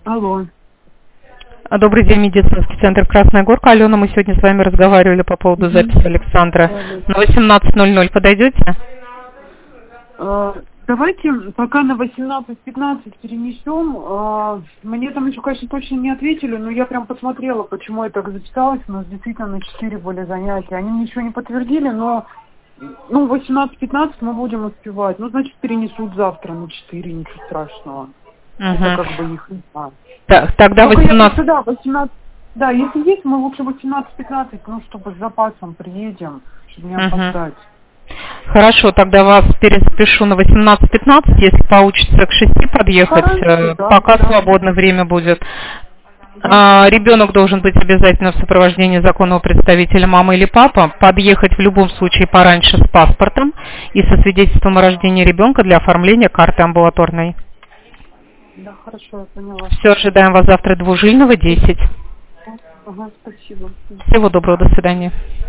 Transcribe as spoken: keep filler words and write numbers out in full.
Алло. А, Добрый день, медицинский центр Красная Горка. Алена, мы сегодня с вами разговаривали по поводу записи Александра. На восемнадцать ноль ноль подойдете? А, Давайте пока на восемнадцать пятнадцать перенесем. А, Мне там еще, конечно, точно не ответили, но я прям посмотрела, почему я так записалась. У нас действительно на четыре были занятия. Они ничего не подтвердили, но ну, восемнадцать пятнадцать мы будем успевать. Ну, значит, перенесут завтра на четыре, ничего страшного. Угу. Это как бы их не знаю. Так, тогда Только я восемнадцать... просто, да, восемнадцать... Да, если есть, мы лучше восемнадцать пятнадцать, ну, чтобы с запасом приедем, чтобы не опоздать. Хорошо, тогда вас переспешу на восемнадцать пятнадцать, если получится к шести подъехать, Хорошо, да, пока да. свободное время будет. Да. А, ребенок должен быть обязательно в сопровождении законного представителя мамы или папа, подъехать в любом случае пораньше с паспортом и со свидетельством о рождении ребенка для оформления карты амбулаторной. Да, хорошо, я поняла. Все, ожидаем вас завтра Двужильного, десять. Ага, спасибо. Всего доброго, до свидания.